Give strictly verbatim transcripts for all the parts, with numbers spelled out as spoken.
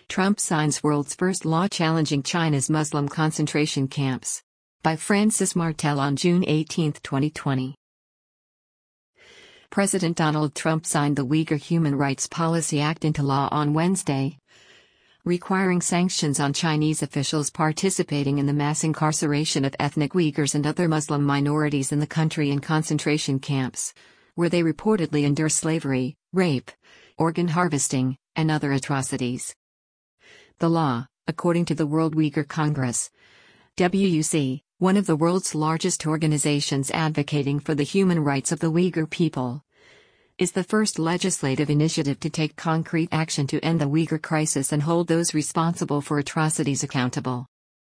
Trump signs world's first law challenging China's Muslim concentration camps. By Francis Martel on June eighteenth, twenty twenty. President Donald Trump signed the Uyghur Human Rights Policy Act into law on Wednesday, requiring sanctions on Chinese officials participating in the mass incarceration of ethnic Uyghurs and other Muslim minorities in the country in concentration camps, where they reportedly endure slavery, rape, organ harvesting, and other atrocities. The law, according to the World Uyghur Congress, W U C, one of the world's largest organizations advocating for the human rights of the Uyghur people, is the first legislative initiative to take concrete action to end the Uyghur crisis and hold those responsible for atrocities accountable.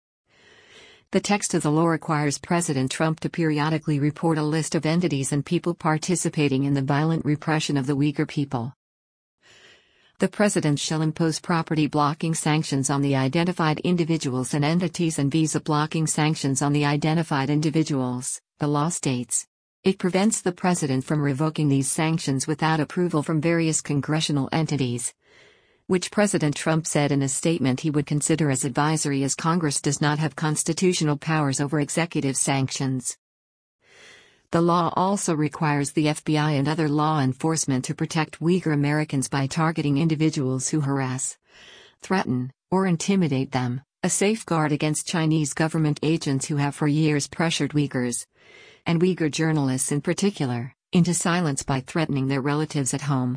The text of the law requires President Trump to periodically report a list of entities and people participating in the violent repression of the Uyghur people. The president shall impose property blocking sanctions on the identified individuals and entities and visa blocking sanctions on the identified individuals, the law states. It prevents the president from revoking these sanctions without approval from various congressional entities, which President Trump said in a statement he would consider as advisory as Congress does not have constitutional powers over executive sanctions. The law also requires the F B I and other law enforcement to protect Uyghur Americans by targeting individuals who harass, threaten, or intimidate them, a safeguard against Chinese government agents who have for years pressured Uyghurs, and Uyghur journalists in particular, into silence by threatening their relatives at home.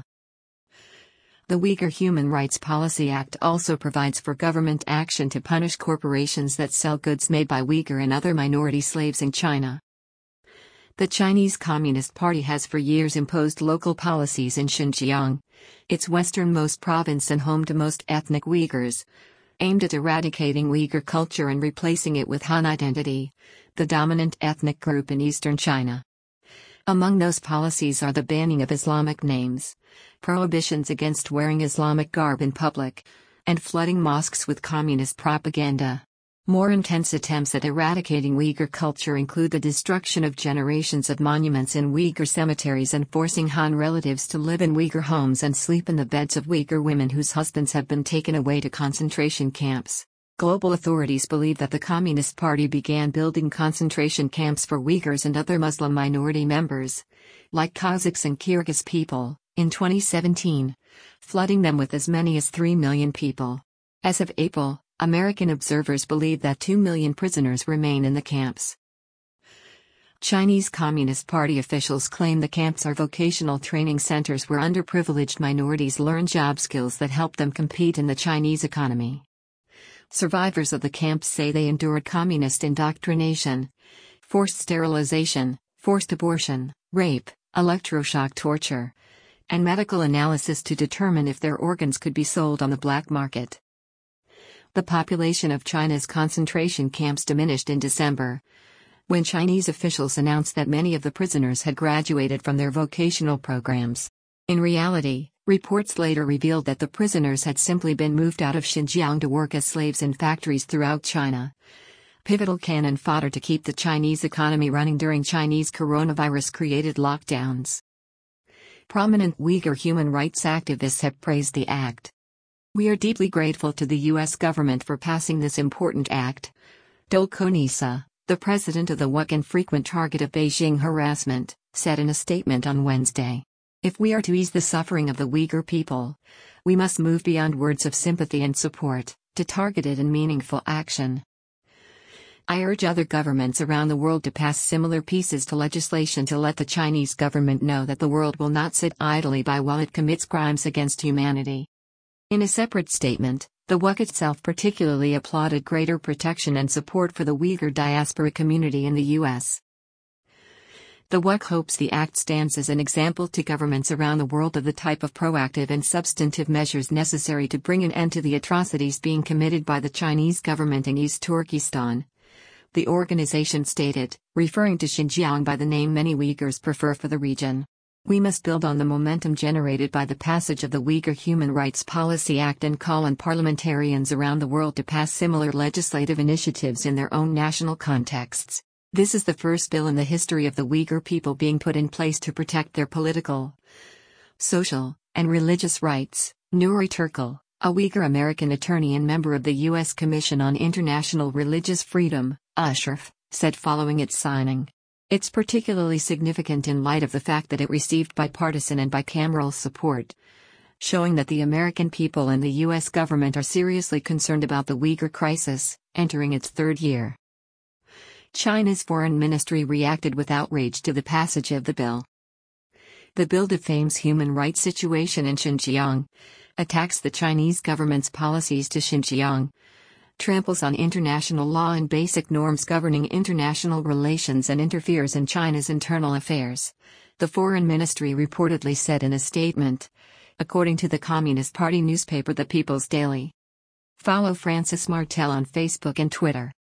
The Uyghur Human Rights Policy Act also provides for government action to punish corporations that sell goods made by Uyghur and other minority slaves in China. The Chinese Communist Party has for years imposed local policies in Xinjiang, its westernmost province and home to most ethnic Uyghurs, aimed at eradicating Uyghur culture and replacing it with Han identity, the dominant ethnic group in eastern China. Among those policies are the banning of Islamic names, prohibitions against wearing Islamic garb in public, and flooding mosques with communist propaganda. More intense attempts at eradicating Uyghur culture include the destruction of generations of monuments in Uyghur cemeteries and forcing Han relatives to live in Uyghur homes and sleep in the beds of Uyghur women whose husbands have been taken away to concentration camps. Global authorities believe that the Communist Party began building concentration camps for Uyghurs and other Muslim minority members, like Kazakhs and Kyrgyz people, in twenty seventeen, flooding them with as many as three million people. As of April, American observers believe that two million prisoners remain in the camps. Chinese Communist Party officials claim the camps are vocational training centers where underprivileged minorities learn job skills that help them compete in the Chinese economy. Survivors of the camps say they endured communist indoctrination, forced sterilization, forced abortion, rape, electroshock torture, and medical analysis to determine if their organs could be sold on the black market. The population of China's concentration camps diminished in December, when Chinese officials announced that many of the prisoners had graduated from their vocational programs. In reality, reports later revealed that the prisoners had simply been moved out of Xinjiang to work as slaves in factories throughout China, pivotal cannon fodder to keep the Chinese economy running during Chinese coronavirus-created lockdowns. Prominent Uyghur human rights activists have praised the act. "We are deeply grateful to the U S government for passing this important act," Do Konisa, the president of the W U C and frequent target of Beijing harassment, said in a statement on Wednesday. "If we are to ease the suffering of the Uyghur people, we must move beyond words of sympathy and support, to targeted and meaningful action. I urge other governments around the world to pass similar pieces to legislation to let the Chinese government know that the world will not sit idly by while it commits crimes against humanity." In a separate statement, the W U C itself particularly applauded greater protection and support for the Uyghur diaspora community in the U S. The W U C hopes the act stands as an example to governments around the world of the type of proactive and substantive measures necessary to bring an end to the atrocities being committed by the Chinese government in East Turkestan, the organization stated, referring to Xinjiang by the name many Uyghurs prefer for the region. "We must build on the momentum generated by the passage of the Uyghur Human Rights Policy Act and call on parliamentarians around the world to pass similar legislative initiatives in their own national contexts. This is the first bill in the history of the Uyghur people being put in place to protect their political, social, and religious rights," Nuri Turkal, A Uyghur American attorney and member of the U S Commission on International Religious Freedom, Ashraf, said following its signing. It's particularly significant in light of the fact that it received bipartisan and bicameral support, showing that the American people and the U S government are seriously concerned about the Uyghur crisis, entering its third year. China's foreign ministry reacted with outrage to the passage of the bill. The bill defames human rights situation in Xinjiang, attacks the Chinese government's policies to Xinjiang, tramples on international law and basic norms governing international relations, and interferes in China's internal affairs, the foreign ministry reportedly said in a statement, according to the Communist Party newspaper The People's Daily. Follow Francis Martel on Facebook and Twitter.